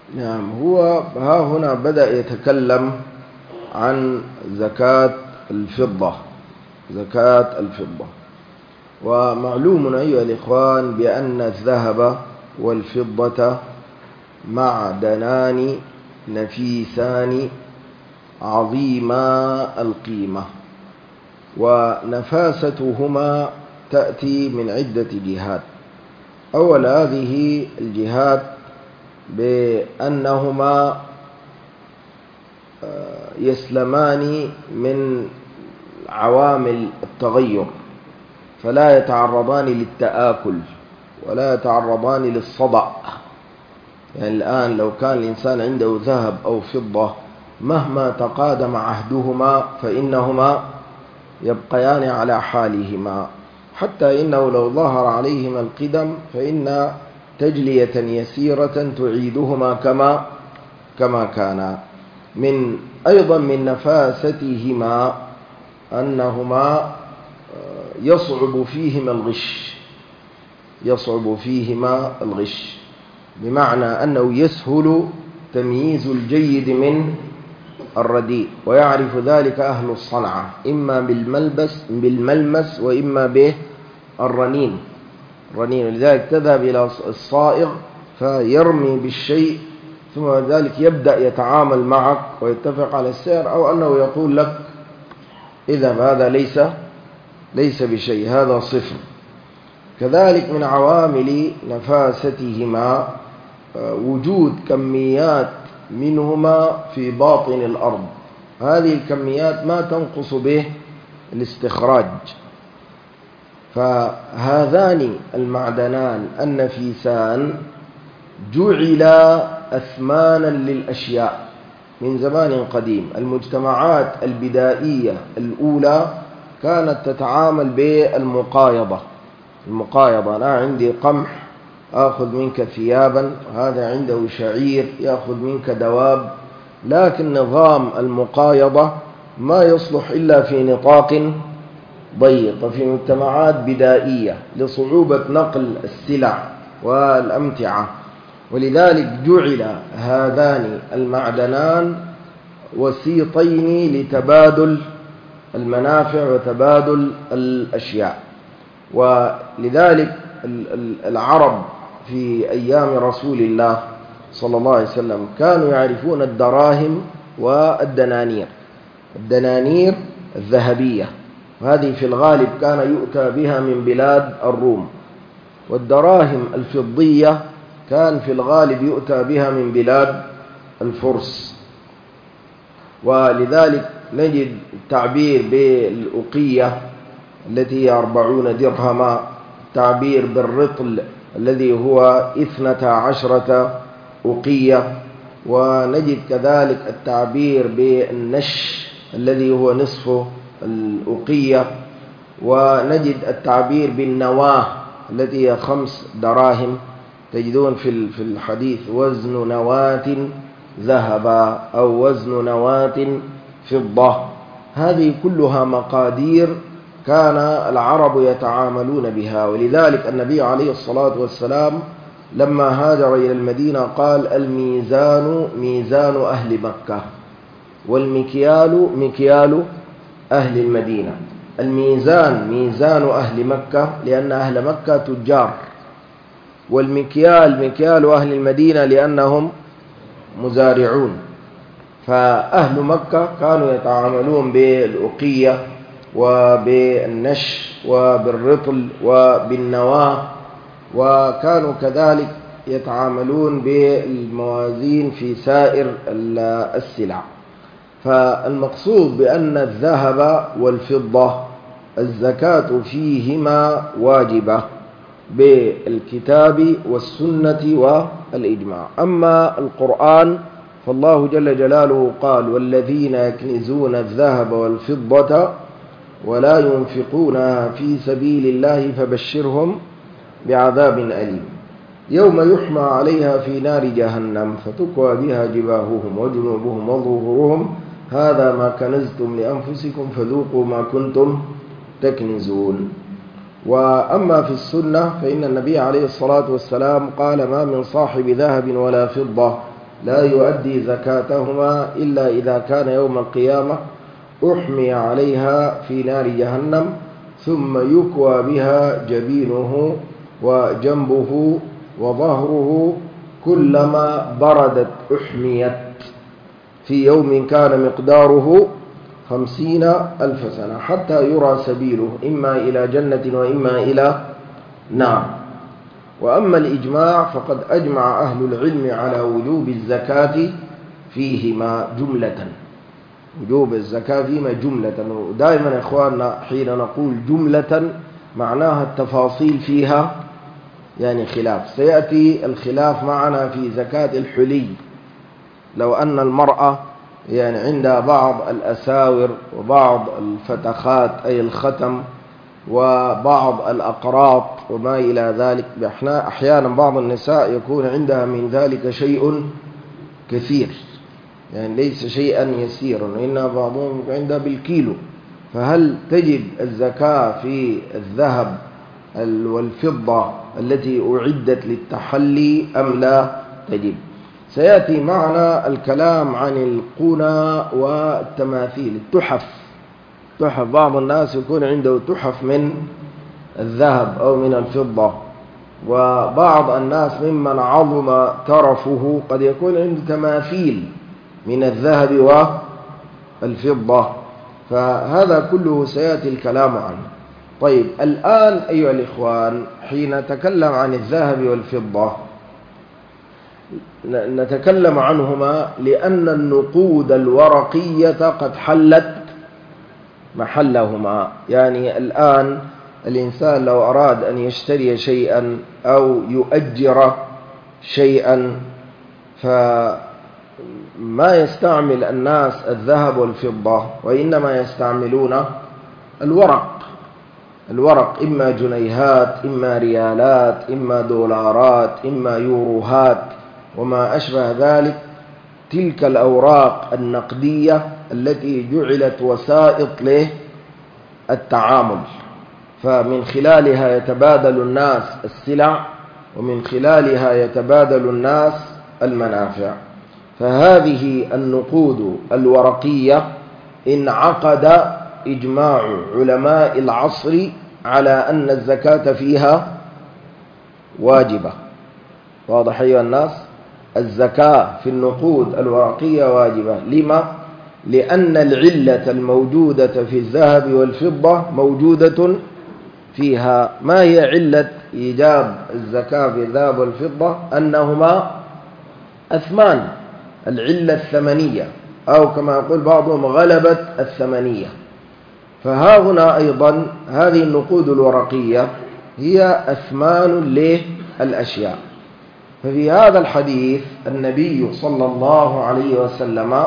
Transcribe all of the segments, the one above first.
نعم. هو ها هنا بدأ يتكلم عن زكاة الفضة. زكاة الفضة. ومعلوم أيها الإخوان بأن الذهب والفضة معدنان نفيسان عظيما القيمة، ونفاستهما تأتي من عدة جهات. أول هذه الجهات بأنهما يسلمان من عوامل التغير، فلا يتعرضان للتآكل ولا يتعرضان للصدأ. يعني الآن لو كان الإنسان عنده ذهب أو فضة مهما تقادم عهدهما فإنهما يبقيان على حالهما، حتى إنه لو ظهر عليهما القدم فإن تجلية يسيرة تعيدهما كما كانا. أيضا من نفاستهما أنهما يصعب فيهما الغش، بمعنى أنه يسهل تمييز الجيد من الرديء، ويعرف ذلك أهل الصنعة إما بالملمس وإما بالرنين. لذلك تذهب إلى الصائغ فيرمي بالشيء، ثم ذلك يبدأ يتعامل معك ويتفق على السعر، أو أنه يقول لك إذا هذا ليس بشيء، هذا صفر. كذلك من عوامل نفاستهما وجود كميات منهما في باطن الأرض. هذه الكميات ما تنقص به الاستخراج. فهذان المعدنان النفيسان جعلا أثمانا للأشياء من زمان قديم. المجتمعات البدائية الأولى كانت تتعامل بالمقايضة. أنا عندي قمح آخذ منك ثيابا، وهذا عنده شعير يأخذ منك دواب. لكن نظام المقايضة ما يصلح إلا في نطاق ضيق وفي مجتمعات بدائية لصعوبة نقل السلع والأمتعة، ولذلك جعل هذان المعدنان وسيطين لتبادل المنافع وتبادل الأشياء. ولذلك العرب في أيام رسول الله صلى الله عليه وسلم كانوا يعرفون الدراهم والدنانير. الدنانير الذهبية، وهذه في الغالب كان يؤتى بها من بلاد الروم، والدراهم الفضية كان في الغالب يؤتى بها من بلاد الفرس. ولذلك نجد التعبير بالأقية التي هي 40 درهما، التعبير بالرطل الذي هو 12 أقية، ونجد كذلك التعبير بالنش الذي هو نصف الأقية، ونجد التعبير بالنواة التي هي 5 دراهم. تجدون في الحديث وزن نواة ذهبا أو وزن نواة فضة. هذه كلها مقادير كان العرب يتعاملون بها. ولذلك النبي عليه الصلاة والسلام لما هاجر إلى المدينة قال الميزان ميزان أهل مكة والمكيال مكيال أهل المدينة. الميزان ميزان أهل مكة لأن أهل مكة تجار، والمكيال مكيال أهل المدينة لأنهم مزارعون. فأهل مكة كانوا يتعاملون بالأقية وبالنش وبالرطل وبالنواة، وكانوا كذلك يتعاملون بالموازين في سائر السلع. فالمقصود بأن الذهب والفضة الزكاة فيهما واجبة بالكتاب والسنة والإجماع. أما القرآن فالله جل جلاله قال والذين يكنزون الذهب والفضة ولا ينفقونها في سبيل الله فبشرهم بعذاب أليم يوم يحمى عليها في نار جهنم فتكوى بها جباههم وجنوبهم وظهورهم هذا ما كنزتم لأنفسكم فذوقوا ما كنتم تكنزون. وأما في السنة فإن النبي عليه الصلاة والسلام قال ما من صاحب ذهب ولا فضة لا يؤدي زكاتهما إلا إذا كان يوم القيامة أحمي عليها في نار جهنم ثم يكوى بها جبينه وجنبه وظهره كلما بردت أحميت في يوم كان مقداره 50,000 سنة حتى يرى سبيله إما إلى جنة وإما إلى نار. وأما الإجماع فقد أجمع أهل العلم على وجوب الزكاة فيهما جملة، وجوب الزكاة فيهما جملة. ودائما يا إخواننا حين نقول جملة معناها التفاصيل فيها يعني خلاف. سيأتي الخلاف معنا في زكاة الحلي. لو أن المرأة يعني عندها بعض الأساور وبعض الفتخات أي الختم وبعض الأقراط وما إلى ذلك، أحيانا بعض النساء يكون عندها من ذلك شيء كثير، يعني ليس شيئا يسيرا، وإن بعضهم عندها بالكيلو. فهل تجب الزكاة في الذهب والفضة التي أعدت للتحلي أم لا تجب؟ سيأتي معنا الكلام عن القنى والتماثيل، التحف. بعض الناس يكون عنده تحف من الذهب أو من الفضة، وبعض الناس ممن عظم ترفه قد يكون عنده تماثيل من الذهب والفضة، فهذا كله سيأتي الكلام عنه. طيب الآن أيها الإخوان حين نتكلم عن الذهب والفضة نتكلم عنهما لأن النقود الورقية قد حلت محلهما. يعني الآن الإنسان لو أراد أن يشتري شيئا أو يؤجر شيئا فما يستعمل الناس الذهب والفضة، وإنما يستعملون الورق، إما جنيهات إما ريالات إما دولارات إما يوروهات وما أشبه ذلك، تلك الأوراق النقدية التي جعلت وسائط للتعامل، فمن خلالها يتبادل الناس السلع ومن خلالها يتبادل الناس المنافع. فهذه النقود الورقية انعقد إجماع علماء العصر على أن الزكاة فيها واجبة. واضح أيها الناس؟ الزكاة في النقود الورقية واجبة. لما؟ لأن العلة الموجودة في الذهب والفضة موجودة فيها. ما هي علة إيجاب الزكاة في الذهب والفضة؟ أنهما أثمان، العلة الثمنية، أو كما يقول بعضهم غلبة الثمنية. فها هنا أيضا هذه النقود الورقية هي أثمان للأشياء. ففي هذا الحديث النبي صلى الله عليه وسلم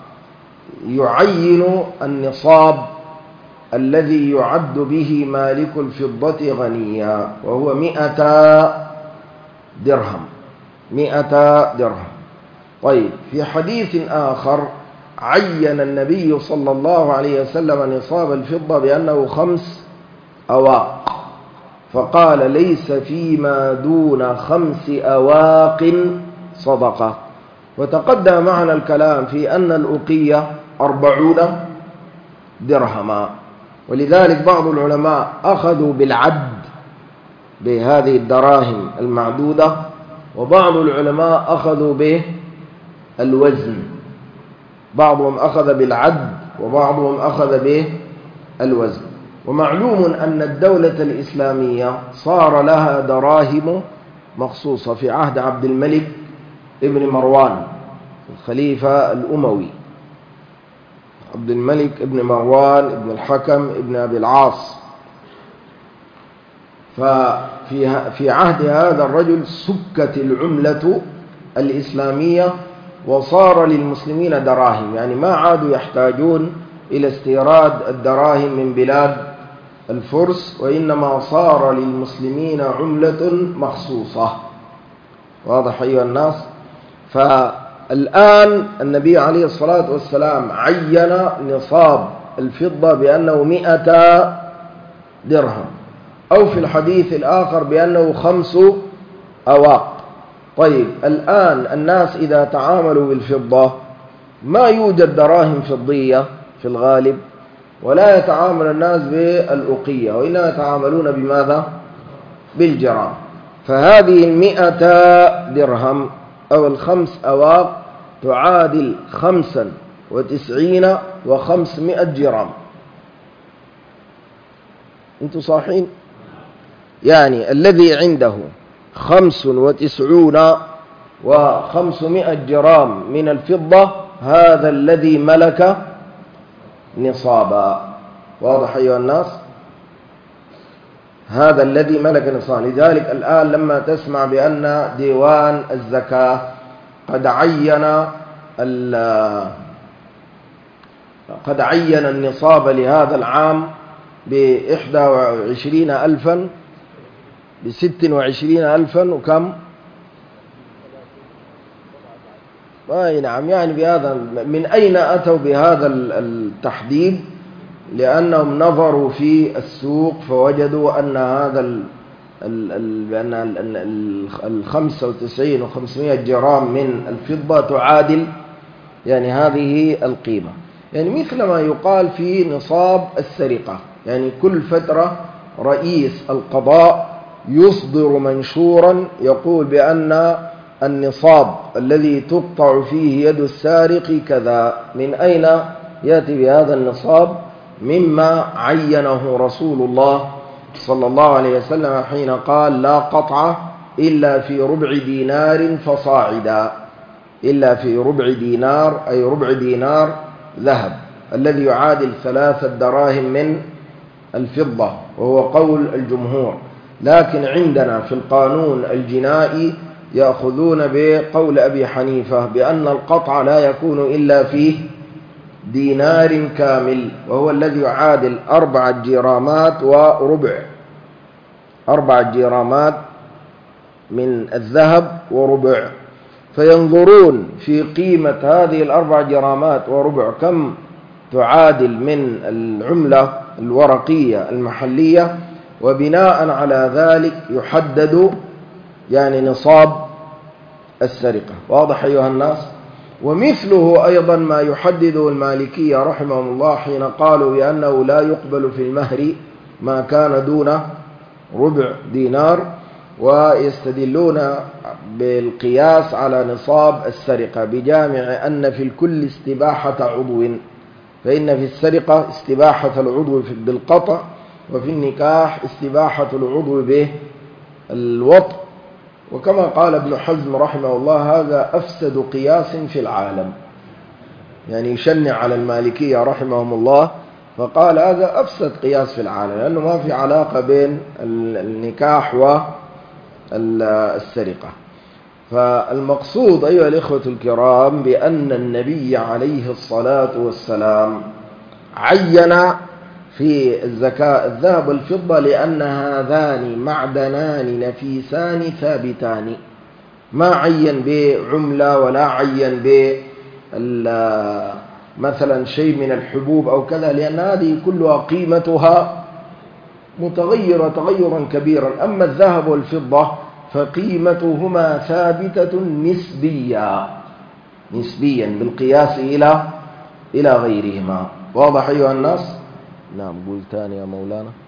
يعين النصاب الذي يعد به مالك الفضة غنيا، وهو 100 درهم. 100 درهم. طيب في حديث آخر عين النبي صلى الله عليه وسلم نصاب الفضة بأنه 5 أواق، فقال ليس فيما دون 5 أواق صدقة. وتقدم معنا الكلام في أن الأوقية 40 درهما، ولذلك بعض العلماء أخذوا بالعد بهذه الدراهم المعدودة، وبعض العلماء أخذوا بالوزن. بعضهم أخذ بالعد وبعضهم أخذ بالوزن. ومعلوم أن الدولة الإسلامية صار لها دراهم مخصوصة في عهد عبد الملك ابن مروان الخليفة الأموي، عبد الملك ابن مروان ابن الحكم ابن أبي العاص. ففي عهد هذا الرجل سكت العملة الإسلامية وصار للمسلمين دراهم، يعني ما عادوا يحتاجون إلى استيراد الدراهم من بلاد الفرس، وإنما صار للمسلمين عملة مخصوصة. واضح أيها الناس؟ فالآن النبي عليه الصلاة والسلام عين نصاب الفضة بأنه 100 درهم، أو في الحديث الآخر بأنه 5 أواق. طيب الآن الناس إذا تعاملوا بالفضة ما يوجد دراهم فضية في الغالب، ولا يتعامل الناس بالأوقية، وإنما يتعاملون بماذا؟ بالجرام. فهذه 100 درهم أو 5 أواق تعادل 95 و500 جرام. أنتم صاحين؟ يعني الذي عنده 95 و500 جرام من الفضة هذا الذي ملك نصابا. واضح أيها الناس؟ هذا الذي ملك نصابا. لذلك الآن لما تسمع بأن ديوان الزكاة قد عين النصاب لهذا العام ب21 ألفا، ب26 ألفا وكم؟ نعم. يعني بهذا من أين أتوا بهذا التحديد؟ لأنهم نظروا في السوق فوجدوا أن هذا بأن 95 و500 جرام من الفضة تعادل يعني هذه القيمة. يعني مثل ما يقال في نصاب السرقة، يعني كل فترة رئيس القضاء يصدر منشورا يقول بأن النصاب الذي تقطع فيه يد السارق كذا. من أين يأتي بهذا النصاب؟ مما عينه رسول الله صلى الله عليه وسلم حين قال لا قطع إلا في ربع دينار فصاعدا، إلا في ربع دينار، أي ربع دينار ذهب الذي يعادل 3 دراهم من الفضة، وهو قول الجمهور. لكن عندنا في القانون الجنائي يأخذون بقول أبي حنيفة بأن القطع لا يكون إلا في دينار كامل، وهو الذي يعادل 4 جرامات وربع، 4 جرامات من الذهب وربع. فينظرون في قيمة هذه 4 جرامات وربع كم تعادل من العملة الورقية المحلية، وبناء على ذلك يحدد يعني نصاب السرقة. واضح أيها الناس؟ ومثله أيضا ما يحدده المالكية رحمهم الله حين قالوا بأنه لا يقبل في المهر ما كان دون ربع دينار، ويستدلون بالقياس على نصاب السرقة بجامع أن في الكل استباحة عضو، فإن في السرقة استباحة العضو بالقطع، وفي النكاح استباحة العضو بالوطء. وكما قال ابن حزم رحمه الله هذا أفسد قياس في العالم، يعني يشنع على المالكية رحمهم الله، فقال هذا أفسد قياس في العالم لأنه ما في علاقة بين النكاح والسرقة. فالمقصود أيها الإخوة الكرام بأن النبي عليه الصلاة والسلام عين في الزكاة الذهب والفضة لأن هذان معدنان نفيسان ثابتان، ما عين بعملة ولا عين مثلا شيء من الحبوب أو كذا، لأن هذه كلها قيمتها متغيرة تغيرا كبيرا. أما الذهب والفضة فقيمتهما ثابتة نسبيا بالقياس إلى غيرهما. واضح أيها الناس؟ نعم. قول تاني يا مولانا.